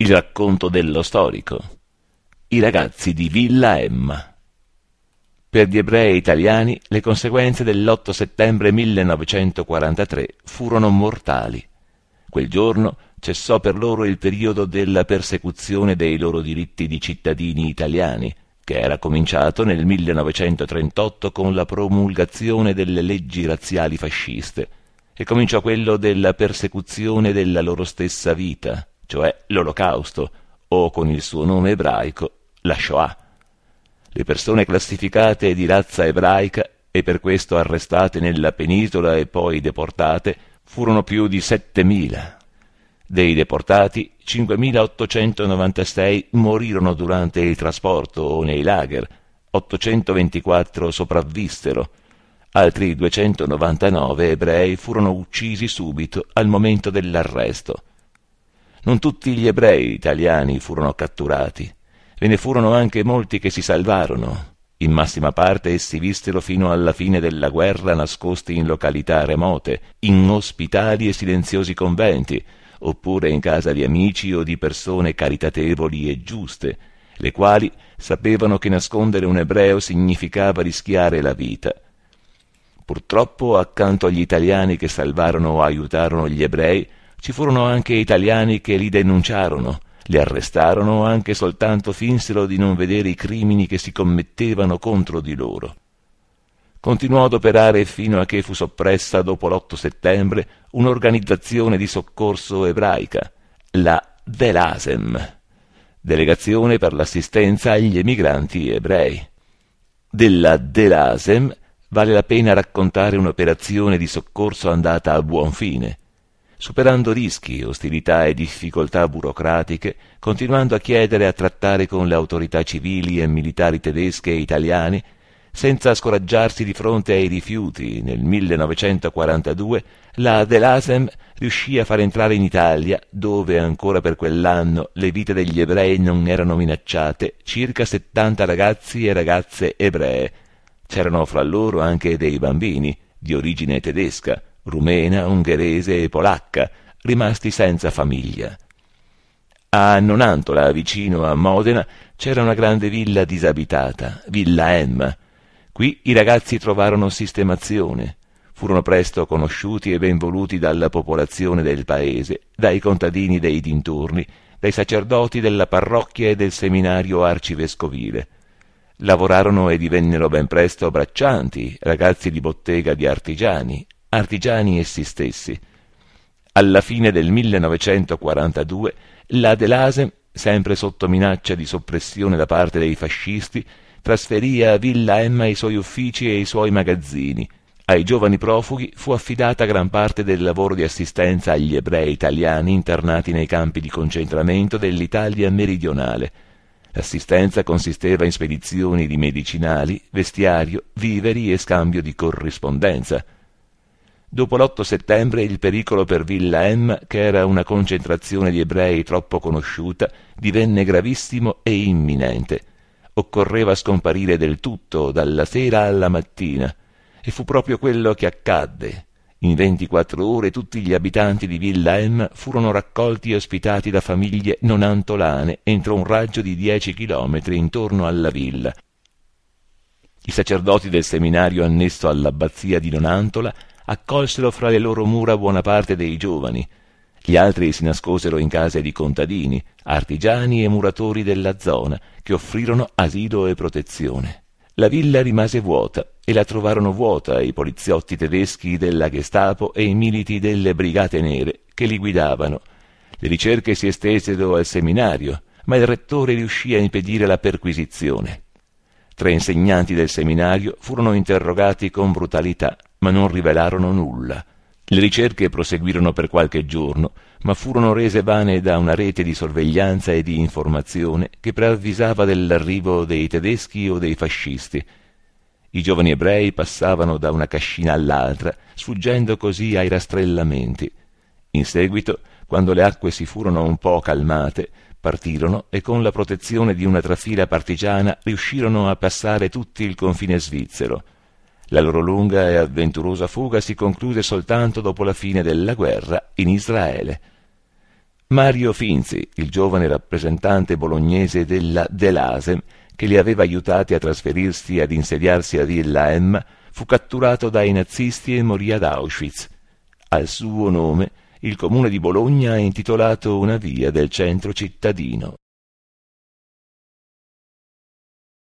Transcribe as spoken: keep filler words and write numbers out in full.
Il racconto dello storico. I ragazzi di Villa Emma. Per gli ebrei italiani le conseguenze dell'otto settembre millenovecentoquarantatré furono mortali. Quel giorno cessò per loro il periodo della persecuzione dei loro diritti di cittadini italiani, che era cominciato nel millenovecentotrentotto con la promulgazione delle leggi razziali fasciste, e cominciò quello della persecuzione della loro stessa vita, cioè l'Olocausto, o con il suo nome ebraico, la Shoah. Le persone classificate di razza ebraica e per questo arrestate nella penisola e poi deportate furono più di settemila. Dei deportati, cinquemilaottocentonovantasei morirono durante il trasporto o nei lager, ottocentoventiquattro sopravvissero, altri duecentonovantanove ebrei furono uccisi subito al momento dell'arresto. Non tutti gli ebrei italiani furono catturati, ve ne furono anche molti che si salvarono. In massima parte essi vissero fino alla fine della guerra nascosti in località remote, in ospitali e silenziosi conventi, oppure in casa di amici o di persone caritatevoli e giuste, le quali sapevano che nascondere un ebreo significava rischiare la vita. Purtroppo, accanto agli italiani che salvarono o aiutarono gli ebrei, ci furono anche italiani che li denunciarono, li arrestarono o anche soltanto finsero di non vedere i crimini che si commettevano contro di loro. Continuò ad operare fino a che fu soppressa dopo l'otto settembre un'organizzazione di soccorso ebraica, la Delasem, Delegazione per l'assistenza agli emigranti ebrei. Della Delasem vale la pena raccontare un'operazione di soccorso andata a buon fine, superando rischi, ostilità e difficoltà burocratiche, continuando a chiedere e a trattare con le autorità civili e militari tedesche e italiane, senza scoraggiarsi di fronte ai rifiuti. Nel millenovecentoquarantadue la Delasem riuscì a far entrare in Italia, dove ancora per quell'anno le vite degli ebrei non erano minacciate, circa settanta ragazzi e ragazze ebree. C'erano fra loro anche dei bambini, di origine tedesca, rumena, ungherese e polacca, rimasti senza famiglia. A Nonantola, vicino a Modena, c'era una grande villa disabitata, Villa Emma. Qui i ragazzi trovarono sistemazione. Furono presto conosciuti e ben voluti dalla popolazione del paese, dai contadini dei dintorni, dai sacerdoti della parrocchia e del seminario arcivescovile. Lavorarono e divennero ben presto braccianti, ragazzi di bottega di artigiani, artigiani essi stessi. Alla fine del millenovecentoquarantadue la Delasem, sempre sotto minaccia di soppressione da parte dei fascisti, trasferì a Villa Emma i suoi uffici e i suoi magazzini. Ai giovani profughi fu affidata gran parte del lavoro di assistenza agli ebrei italiani internati nei campi di concentramento dell'Italia meridionale. L'assistenza consisteva in spedizioni di medicinali, vestiario, viveri e scambio di corrispondenza. Dopo l'otto settembre il pericolo per Villa Emma, che era una concentrazione di ebrei troppo conosciuta, divenne gravissimo e imminente. Occorreva scomparire del tutto, dalla sera alla mattina, e fu proprio quello che accadde. In ventiquattro ore tutti gli abitanti di Villa Emma furono raccolti e ospitati da famiglie nonantolane entro un raggio di dieci chilometri intorno alla villa. I sacerdoti del seminario annesso all'abbazia di Nonantola accolsero fra le loro mura buona parte dei giovani. Gli altri si nascosero in case di contadini, artigiani e muratori della zona, che offrirono asilo e protezione. La villa rimase vuota, e la trovarono vuota i poliziotti tedeschi della Gestapo e i militi delle Brigate Nere che li guidavano. Le ricerche si estesero al seminario, ma il rettore riuscì a impedire la perquisizione. Tre insegnanti del seminario furono interrogati con brutalità, ma non rivelarono nulla. Le ricerche proseguirono per qualche giorno, ma furono rese vane da una rete di sorveglianza e di informazione che preavvisava dell'arrivo dei tedeschi o dei fascisti. I giovani ebrei passavano da una cascina all'altra, sfuggendo così ai rastrellamenti. In seguito, quando le acque si furono un po' calmate, partirono e con la protezione di una trafila partigiana riuscirono a passare tutti il confine svizzero. La loro lunga e avventurosa fuga si concluse soltanto dopo la fine della guerra in Israele. Mario Finzi, il giovane rappresentante bolognese della Delase, che li aveva aiutati a trasferirsi e ad insediarsi a Villa Em, fu catturato dai nazisti e morì ad Auschwitz. Al suo nome, il comune di Bologna ha intitolato una via del centro cittadino.